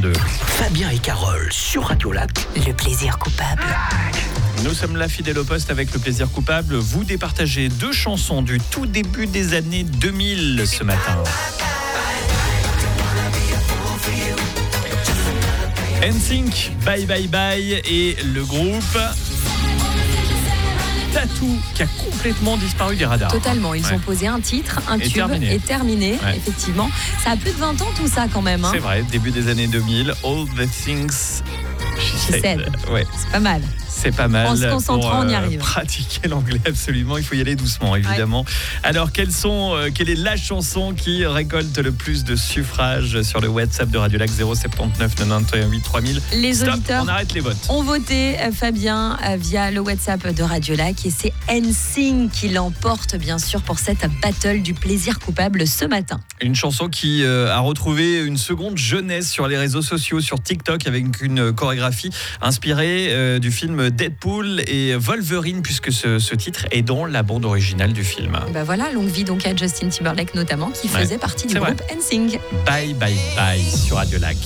7h32. Fabien et Carole sur Radio Lac. Le plaisir coupable. Nous sommes là fidèles au poste avec le plaisir coupable. Vous départagez 2 chansons du tout début des années 2000 ce matin. NSYNC, Bye Bye Bye et le groupe Tattoo qui a complètement disparu des radars. Totalement, ils ont posé un titre, un tube et terminé. Effectivement, ça a plus de 20 ans tout ça quand même. C'est vrai, début des années 2000, All the Things She Said. Ouais. C'est pas mal. C'est pas mal. En se concentrant, on y arrive. Pratiquer l'anglais, absolument. Il faut y aller doucement, évidemment. Alors, quelle est la chanson qui récolte le plus de suffrages sur le WhatsApp de Radio Lac 079 98 3000? Les auditeurs on arrête les votes. Ont voté, Fabien, via le WhatsApp de Radio Lac. Et c'est NSYNC qui l'emporte, bien sûr, pour cette battle du plaisir coupable ce matin. Une chanson qui a retrouvé une seconde jeunesse sur les réseaux sociaux, sur TikTok, avec une chorégraphie inspirée du film Deadpool et Wolverine, puisque ce titre est dans la bande originale du film. Bah voilà, longue vie donc à Justin Timberlake notamment, qui faisait partie du groupe NSYNC. Bye Bye Bye sur Radio Lac.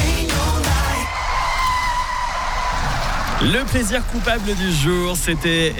Le plaisir coupable du jour, c'était